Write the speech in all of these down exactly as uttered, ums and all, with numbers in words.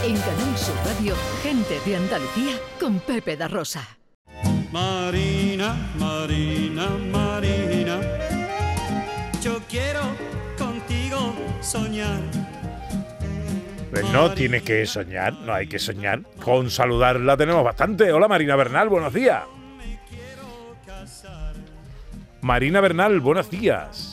En Canal Sur Radio, Gente de Andalucía con Pepe da Rosa. Marina, Marina, Marina, yo quiero contigo soñar. Pues no tienes que soñar, no hay que soñar. Con saludarla tenemos bastante. Hola Marina Bernal, buenos días. Marina Bernal, buenos días.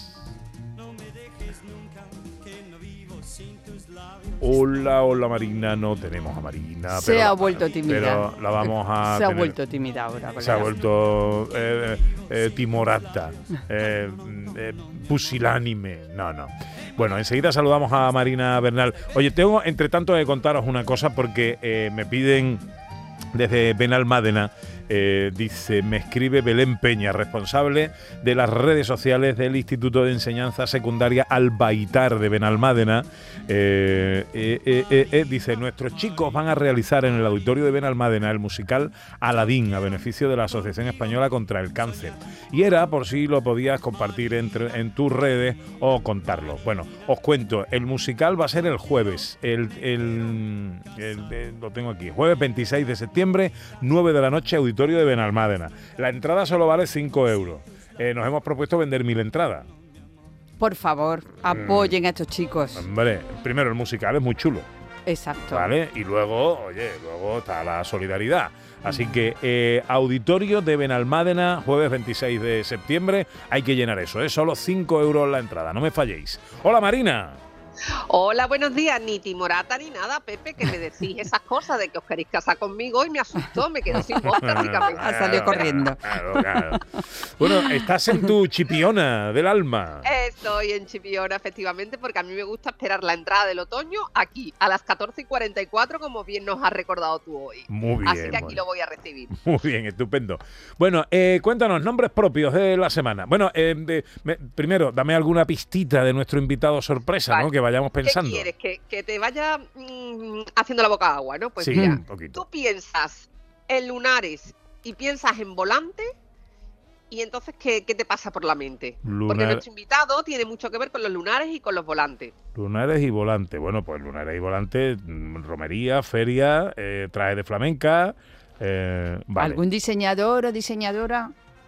Hola, hola Marina, no tenemos a Marina. Se pero, ha vuelto tímida. Pero la vamos a Se ha tener. vuelto tímida ahora. Se ha vuelto eh, eh, timorata, eh, eh, pusilánime. No, no. Bueno, enseguida saludamos a Marina Bernal. Oye, tengo entre tanto que contaros una cosa porque eh, me piden desde Benalmádena. Eh, dice, me escribe Belén Peña, responsable de las redes sociales del Instituto de Enseñanza Secundaria Albaitar de Benalmádena. Eh, eh, eh, eh, eh, dice, nuestros chicos van a realizar en el auditorio de Benalmádena el musical Aladín a beneficio de la Asociación Española contra el Cáncer. Y era por si lo podías compartir entre, en tus redes o contarlo. Bueno, os cuento, el musical va a ser el jueves, el, el, el, el lo tengo aquí, jueves veintiséis de septiembre, nueve de la noche, auditorio de Benalmádena. La entrada solo vale cinco euros. Eh, nos hemos propuesto vender mil entradas. Por favor, apoyen mm. a estos chicos. Hombre, primero el musical es muy chulo. Exacto. ¿Vale? Y luego, oye, luego está la solidaridad. Así que eh, auditorio de Benalmádena, jueves veintiséis de septiembre. Hay que llenar eso, ¿eh? Solo cinco euros la entrada, no me falléis. Hola Marina. Hola, buenos días. Ni timorata ni nada, Pepe, que me decís esas cosas de que os queréis casar conmigo y me asustó, me quedé sin voz prácticamente. Ha salido corriendo. Claro, claro. Bueno, estás en tu chipiona del alma. Estoy en Chipiona, efectivamente, porque a mí me gusta esperar la entrada del otoño aquí, a las catorce y cuarenta y cuatro, como bien nos has recordado tú hoy. Muy bien. Así que aquí bueno. lo voy a recibir. Muy bien, estupendo. Bueno, eh, cuéntanos, nombres propios de la semana. Bueno, eh, de, me, primero, dame alguna pistita de nuestro invitado sorpresa, vale. ¿no? Que vayamos pensando. ¿Qué quieres? Que, que te vaya mmm, haciendo la boca agua, ¿no? Pues sí, mira, un poquito. Tú piensas en lunares y piensas en volante, y entonces, ¿qué, qué te pasa por la mente? Lunar... Porque nuestro invitado tiene mucho que ver con los lunares y con los volantes. Lunares y volante. Bueno, pues lunares y volante, romería, feria, eh, traje de flamenca. Eh, vale. ¿Algún diseñador o diseñadora?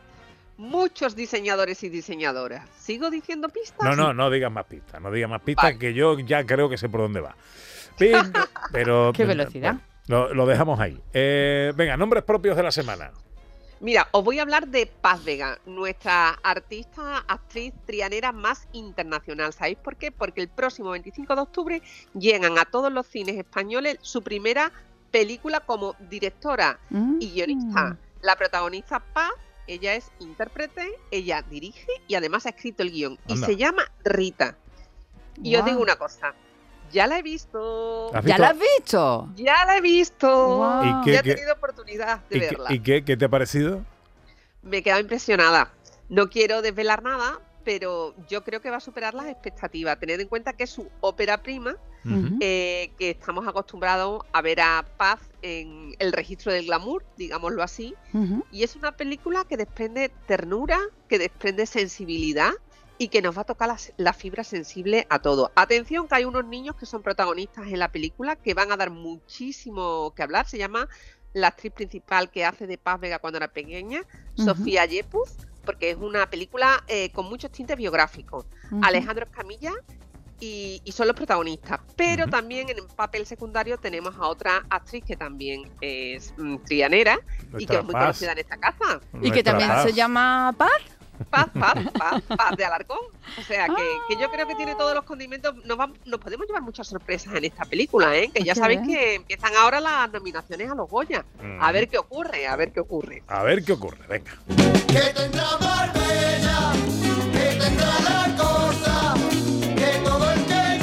Muchos diseñadores y diseñadoras. ¿Sigo diciendo pistas? No, no, no digas más pistas, no digas más pistas, vale. Que yo ya creo que sé por dónde va. Pero, pero qué velocidad. Bueno, lo, lo dejamos ahí. Eh, venga, nombres propios de la semana. Mira, os voy a hablar de Paz Vega, nuestra artista, actriz trianera más internacional. ¿Sabéis por qué? Porque el próximo veinticinco de octubre llegan a todos los cines españoles su primera película como directora mm. y guionista. La protagonista Paz. Ella es intérprete, ella dirige y además ha escrito el guión. Anda. Y se llama Rita. Y wow. Os digo una cosa, ya la he visto. ¿Ya visto? la has visto? Ya la he visto. Wow. ¿Y qué, ya he tenido qué, oportunidad de ¿y verla. Qué, ¿Y qué, qué te ha parecido? Me he quedado impresionada. No quiero desvelar nada, pero yo creo que va a superar las expectativas. Tened en cuenta que es su ópera prima, uh-huh. eh, que estamos acostumbrados a ver a Paz en el registro del glamour, digámoslo así, uh-huh. y es una película que desprende ternura, que desprende sensibilidad y que nos va a tocar la, la fibra sensible a todo. Atención, que hay unos niños que son protagonistas en la película que van a dar muchísimo que hablar. Se llama la actriz principal que hace de Paz Vega cuando era pequeña, uh-huh. Sofía Yepuz, porque es una película eh, con muchos tintes biográficos. Uh-huh. Alejandro Escamilla y, y son los protagonistas. Pero uh-huh. también en papel secundario tenemos a otra actriz que también es mm, trianera Nuestra y que es muy Paz. conocida en esta casa. Nuestra y que también Paz. se llama Paz. Paz, Paz, Paz, Paz de Alarcón. O sea, que, que yo creo que tiene todos los condimentos. Nos, va, nos podemos llevar muchas sorpresas en esta película, ¿eh? Que ya okay. sabéis que empiezan ahora las nominaciones a los Goya. Mm. A ver qué ocurre, a ver qué ocurre. A ver qué ocurre, venga. Que tendrá Marbella, que tendrá la cosa, que todo el que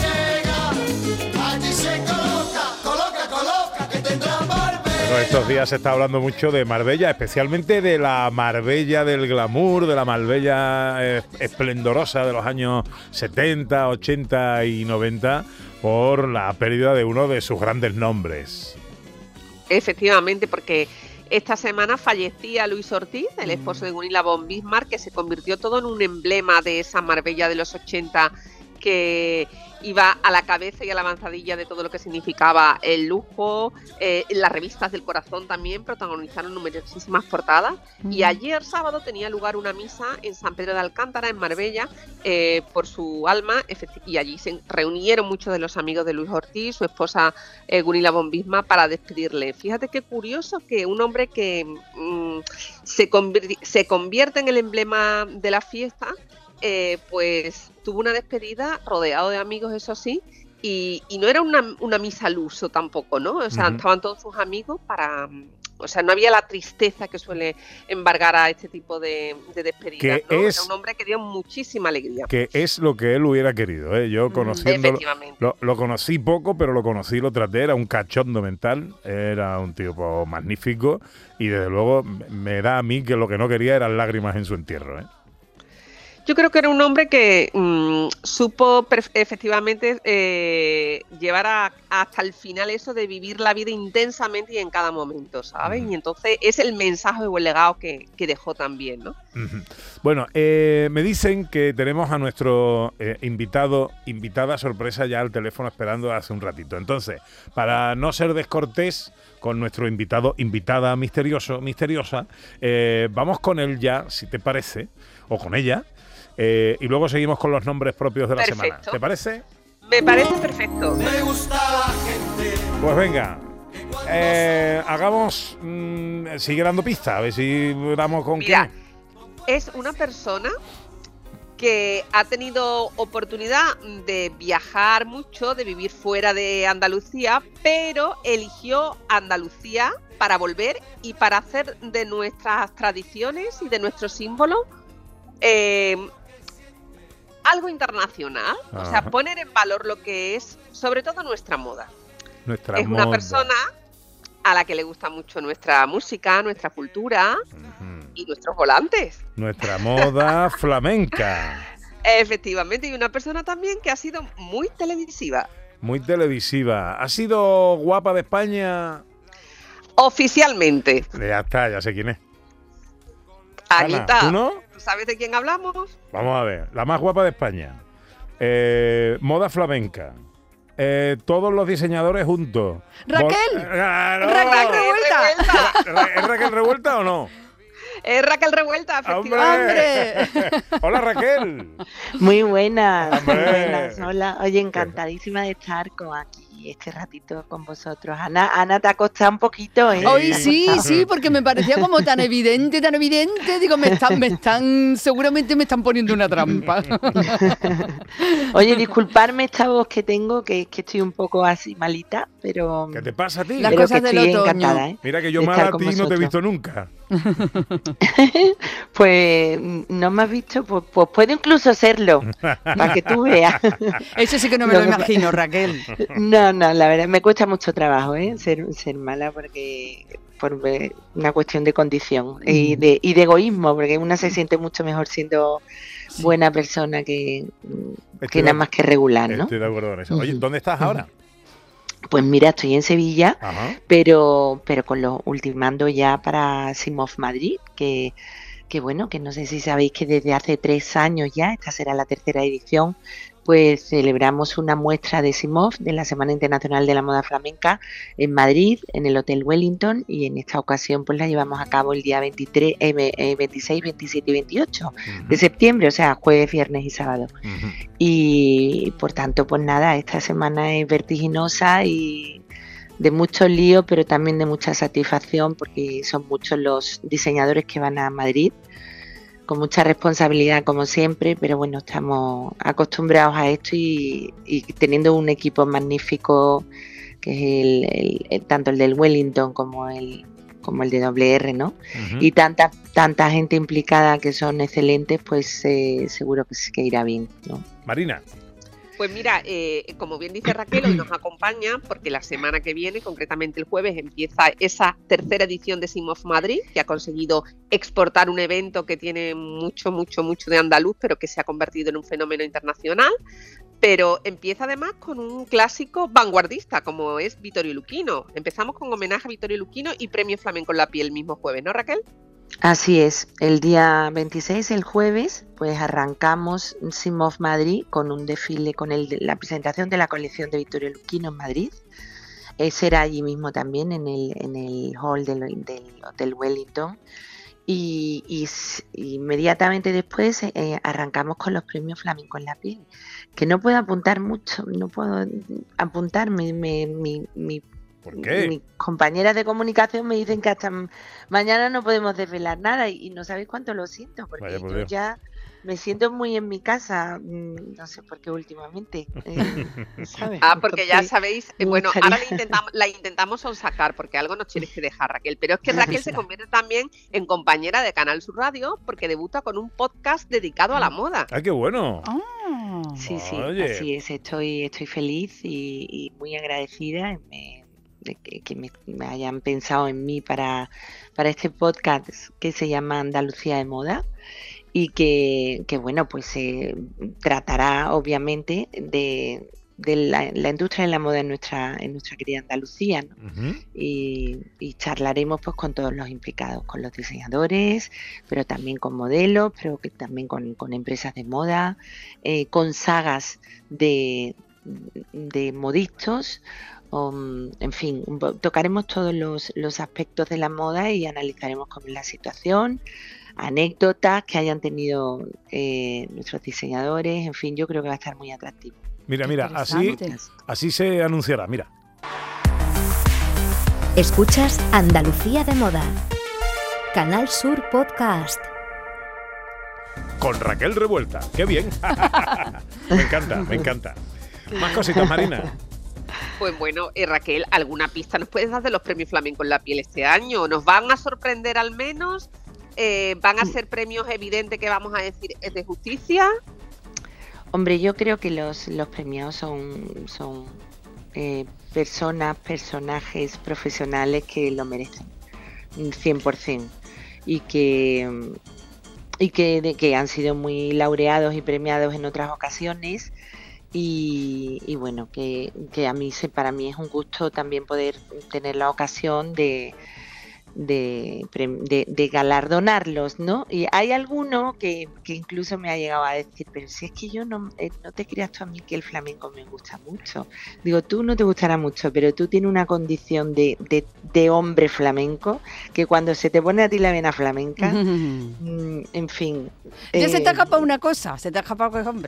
llega, allí se coloca, coloca, coloca, que tendrá Marbella. Bueno, estos días se está hablando mucho de Marbella, especialmente de la Marbella del glamour, de la Marbella eh, esplendorosa de los años setenta, ochenta y noventa, por la pérdida de uno de sus grandes nombres. Efectivamente, porque esta semana fallecía Luis Ortiz, el esposo de Gunilla von Bismarck, que se convirtió todo en un emblema de esa Marbella de los ochenta que iba a la cabeza y a la avanzadilla de todo lo que significaba el lujo. Eh, las revistas del corazón también protagonizaron numerosísimas portadas. Uh-huh. Y ayer sábado tenía lugar una misa en San Pedro de Alcántara, en Marbella, eh, por su alma, y allí se reunieron muchos de los amigos de Luis Ortiz, su esposa eh, Gunilla von Bismarck, para despedirle. Fíjate qué curioso que un hombre que mmm, se, convierte, se convierte en el emblema de la fiesta, Eh, pues tuvo una despedida rodeado de amigos, eso sí, y, y no era una, una misa al uso tampoco, ¿no? O sea, uh-huh. estaban todos sus amigos para... O sea, no había la tristeza que suele embargar a este tipo de, de despedidas, ¿no? Es, era un hombre que dio muchísima alegría. Que es lo que él hubiera querido, ¿eh? Yo conociéndolo, lo, lo conocí poco, pero lo conocí, lo traté, era un cachondo mental, era un tipo magnífico, y desde luego me da a mí que lo que no quería eran lágrimas en su entierro, ¿eh? Yo creo que era un hombre que mmm, supo perf- efectivamente eh, llevar a, hasta el final eso de vivir la vida intensamente y en cada momento, ¿sabes? Uh-huh. Y entonces es el mensaje o el legado que, que dejó también, ¿no? Uh-huh. Bueno, eh, me dicen que tenemos a nuestro eh, invitado, invitada sorpresa ya al teléfono esperando hace un ratito. Entonces, para no ser descortés con nuestro invitado, invitada misterioso, misteriosa, eh, vamos con él ya, si te parece, o con ella. Eh, y luego seguimos con los nombres propios de la perfecto. semana. ¿Te parece? Me parece perfecto. Me gusta la gente. Pues venga, eh, hagamos, mmm, sigue dando pista, a ver si damos con Mira, quién. Es una persona que ha tenido oportunidad de viajar mucho, de vivir fuera de Andalucía, pero eligió Andalucía para volver y para hacer de nuestras tradiciones y de nuestros símbolos eh, algo internacional. Ajá. O sea, poner en valor lo que es, sobre todo, nuestra moda. Nuestra es moda. Una persona a la que le gusta mucho nuestra música, nuestra cultura uh-huh. y nuestros volantes. Nuestra moda flamenca. Efectivamente, y una persona también que ha sido muy televisiva. Muy televisiva. ¿Ha sido guapa de España? Oficialmente. Ya está, ya sé quién es. Anita, ¿tú no? ¿Tú sabes de quién hablamos? Vamos a ver, la más guapa de España. Eh, moda flamenca. Eh, todos los diseñadores juntos. ¡Raquel! Vol- ah, no. ¡Raquel Revuelta! Revuelta. ¿Es Raquel Revuelta o no? Es Raquel Revuelta, efectivamente. ¡Hombre! Hola, Raquel. Muy buenas, ¡Hombre! muy buenas. Hola, oye, encantadísima de estar con aquí este ratito con vosotros. Ana, Ana, te ha costado un poquito, ¿eh? Hoy sí, sí, porque me parecía como tan evidente, tan evidente. Digo, me están, me están, seguramente me están poniendo una trampa. Oye, disculparme esta voz que tengo, que, que estoy un poco así malita, pero... ¿Qué te pasa a ti? Las pero cosas que del estoy otoño. encantada, ¿eh? Mira que yo de mal a estar ti con no te he vosotros. visto nunca. Pues no me has visto, pues, pues puedo incluso serlo, para que tú veas. Eso sí que no me lo, lo imagino, Raquel. No, no, la verdad, me cuesta mucho trabajo, ¿eh? Ser, ser mala, porque por una cuestión de condición mm. y, de, y de egoísmo, porque una se siente mucho mejor siendo sí. buena persona que, que nada más que regular, ¿no? Estoy de acuerdo con eso. Oye, ¿dónde estás ahora? Pues mira, estoy en Sevilla, Ajá. pero pero con lo ultimando ya para SIMOF Madrid, que, que bueno, que no sé si sabéis que desde hace tres años ya, esta será la tercera edición, pues celebramos una muestra de SIMOF, de la Semana Internacional de la Moda Flamenca, en Madrid, en el Hotel Wellington, y en esta ocasión pues la llevamos a cabo el día veintitrés, eh, veintiséis, veintisiete y veintiocho uh-huh. de septiembre, o sea, jueves, viernes y sábado. Uh-huh. Y por tanto, pues nada, esta semana es vertiginosa y de muchos líos, pero también de mucha satisfacción, porque son muchos los diseñadores que van a Madrid, con mucha responsabilidad como siempre, pero bueno, estamos acostumbrados a esto y, y teniendo un equipo magnífico que es el, el, el tanto el del Wellington como el como el de doble erre, ¿no? Uh-huh. Y tanta tanta gente implicada que son excelentes, pues eh, seguro que, que irá bien, ¿no? Marina. Pues mira, eh, como bien dice Raquel, hoy nos acompaña porque la semana que viene, concretamente el jueves, empieza esa tercera edición de SIMOF Madrid, que ha conseguido exportar un evento que tiene mucho, mucho, mucho de andaluz, pero que se ha convertido en un fenómeno internacional. Pero empieza además con un clásico vanguardista, como es Vittorio Luchino. Empezamos con homenaje a Vittorio Luchino y premio flamenco en la piel el mismo jueves, ¿no, Raquel? Así es, el día veintiséis, el jueves, pues arrancamos SIMOF Madrid con un desfile, con el, la presentación de la colección de Vittorio Luquino en Madrid. Eh, será allí mismo también en el, en el hall del, del Hotel Wellington. Y, y, y inmediatamente después eh, arrancamos con los premios Flamenco en la piel, que no puedo apuntar mucho, no puedo apuntar, mi, mi, mi, mi ¿Por qué? Mis compañeras de comunicación me dicen que hasta mañana no podemos desvelar nada y, y no sabéis cuánto lo siento, porque Vaya por yo Dios. ya me siento muy en mi casa, mm, no sé por qué últimamente, eh, ¿sabes? Ah, porque ya Entonces, sabéis, eh, me bueno, gustaría- ahora la intentamos, la intentamos sonsacar porque algo nos tienes que dejar, Raquel, pero es que Raquel se convierte también en compañera de Canal Sur Radio porque debuta con un podcast dedicado a la moda. ¡Ay, qué bueno! Ah. Sí, sí, Oye. así es, estoy, estoy feliz y, y muy agradecida me- de que, que me, me hayan pensado en mí para, para este podcast que se llama Andalucía de Moda y que, que bueno, pues se tratará obviamente de, de la, la industria de la moda en nuestra, en nuestra querida Andalucía, ¿no? Ujú. y, y charlaremos pues con todos los implicados, con los diseñadores, pero también con modelos, pero que también con, con empresas de moda, eh, con sagas de, de modistas, um, en fin, un po- tocaremos todos los, los aspectos de la moda y analizaremos cómo es la situación, anécdotas que hayan tenido eh, nuestros diseñadores, en fin, yo creo que va a estar muy atractivo. Mira, mira, así, Interesante. así se anunciará, mira. Escuchas Andalucía de Moda. Canal Sur Podcast. Con Raquel Revuelta. ¡Qué bien! Me encanta, me encanta. Más cositas, Marina. Pues bueno, eh, Raquel, ¿alguna pista nos puedes dar de los premios Flamenco en la piel este año? ¿Nos van a sorprender al menos? Eh, ¿Van a ser premios evidentes que vamos a decir es de justicia? Hombre, yo creo que los, los premiados son, son eh, personas, personajes profesionales que lo merecen, cien por ciento, y que, y que, de, que han sido muy laureados y premiados en otras ocasiones. Y, y bueno, que, que a mí se, para mí es un gusto también poder tener la ocasión de, de, de, de galardonarlos, ¿no? Y hay alguno que, que incluso me ha llegado a decir, pero si es que yo no, eh, no te creas tú a mí que el flamenco me gusta mucho. Digo, tú no te gustará mucho, pero tú tienes una condición de, de, de hombre flamenco que cuando se te pone a ti la vena flamenca, mm, en fin. Ya se te ha eh, escapado una cosa, se te ha escapado que es hombre.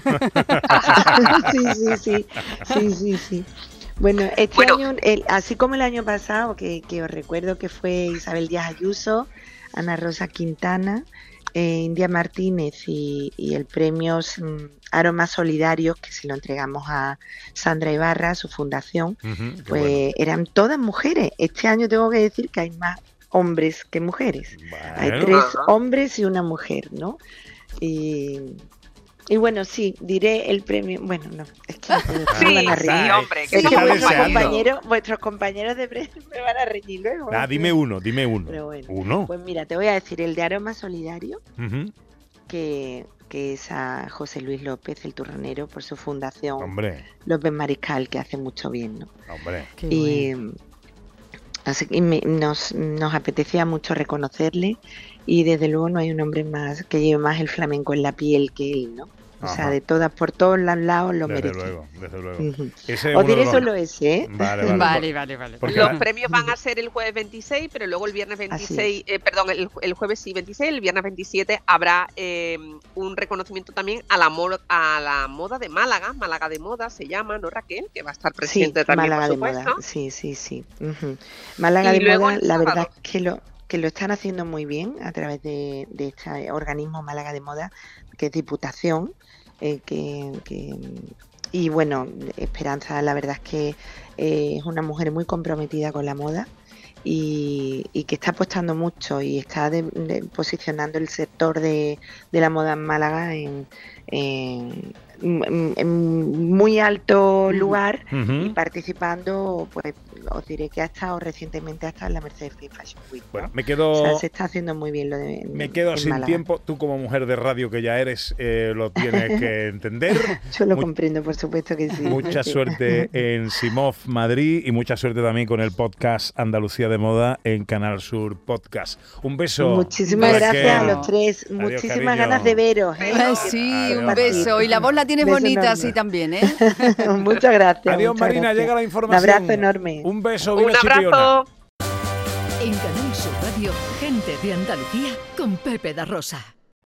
sí, sí, sí, sí, sí, sí. Bueno, este Bueno. año, el- así como el año pasado, que, que os recuerdo que fue Isabel Díaz Ayuso, Ana Rosa Quintana, eh, India Martínez y, y el premio mm, Aromas Solidarios, que se lo entregamos a Sandra Ibarra, su fundación, Ujú, qué pues bueno. eran todas mujeres. Este año tengo que decir que hay más hombres que mujeres. Hay Bueno, tres Ajá. hombres y una mujer, ¿no? Y, y bueno, sí, diré el premio. Bueno, no, es que no puedo, Sí, me van a sí, reñir. hombre, que Se Es que somos está vuestros deseando. compañeros, vuestros compañeros de premio me van a reñir luego. Nada, dime uno, dime uno. Pero bueno. ¿Uno? Pues mira, te voy a decir el de Aroma Solidario, Ujú. que, que es a José Luis López, el turronero, por su fundación Hombre, López Mariscal, que hace mucho bien, ¿no? hombre. Qué Y, bueno. así que me- nos, nos apetecía mucho reconocerle y desde luego no hay un hombre más que lleve más el flamenco en la piel que él, ¿no? O sea, Ajá. de todas, por todos los lados lo Desde merece. luego, desde luego. Ujú. Ese es Os uno de diré los- solo ese, ¿eh? Vale, vale. Vale, vale, vale. Porque Los la- premios van a ser el jueves veintiséis, pero luego el viernes veintiséis, eh, perdón, el, el jueves sí veintiséis, el viernes veintisiete habrá eh, un reconocimiento también a la, mo- a la moda de Málaga, Málaga de Moda se llama, ¿no, Raquel? Que va a estar Sí, presente también, Málaga por de supuesto. Moda. Sí, sí, sí. Ujú. Málaga Y de luego Moda, el la verdad sábado. es que lo, que lo están haciendo muy bien a través de, de este organismo Málaga de Moda, que es Diputación, eh, que, que- y bueno, Esperanza, la verdad es que eh, es una mujer muy comprometida con la moda y, y que está apostando mucho y está de- de- posicionando el sector de, de la moda en Málaga en, en- en, en muy alto lugar Ujú. y participando, pues os diré que ha estado recientemente hasta en la Mercedes Free Fashion Week, ¿no? Bueno, me quedo, O sea, se está haciendo muy bien lo de en- me quedo en sin Málaga. tiempo. Tú como mujer de radio que ya eres, eh, lo tienes que entender. Yo lo Mu- comprendo, por supuesto que sí. Mucha Sí. suerte en Simov Madrid y mucha suerte también con el podcast Andalucía de Moda en Canal Sur Podcast. Un beso. Muchísimas Raquel. gracias a los tres. Adiós, Muchísimas cariño. ganas de veros. ¿eh? Ay, sí, Adiós, un Marina. beso. Y la voz la tienes Beso bonita enorme. así también, ¿eh? Muchas gracias. Adiós, muchas Marina, gracias. llega la Un información. abrazo enorme. Un beso, Un viva Chipiona. abrazo. En Canal Sur Radio, gente de Andalucía con Pepe da Rosa.